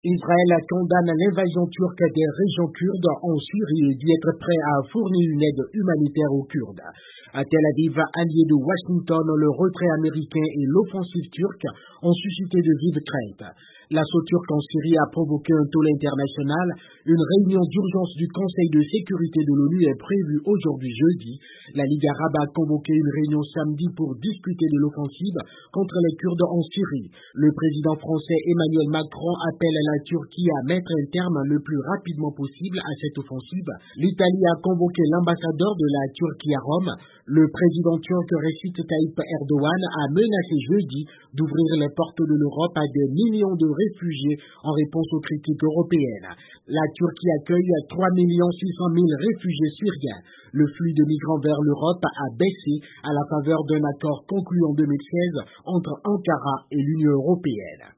Israël condamne l'invasion turque des régions kurdes en Syrie et dit être prêt à fournir une aide humanitaire aux Kurdes. À Tel Aviv, alliés de Washington, le retrait américain et l'offensive turque ont suscité de vives craintes. L'assaut turc en Syrie a provoqué un tollé international. Une réunion d'urgence du Conseil de sécurité de l'ONU est prévue aujourd'hui jeudi. La Ligue arabe a convoqué une réunion samedi pour discuter de l'offensive contre les Kurdes en Syrie. Le président français Emmanuel Macron appelle la Turquie à mettre un terme le plus rapidement possible à cette offensive. L'Italie a convoqué l'ambassadeur de la Turquie à Rome. Le président turc Recep Tayyip Erdogan a menacé jeudi d'ouvrir les portes de l'Europe à des millions de réfugiés en réponse aux critiques européennes. La Turquie accueille 3 600 000 réfugiés syriens. Le flux de migrants vers l'Europe a baissé à la faveur d'un accord conclu en 2016 entre Ankara et l'Union européenne.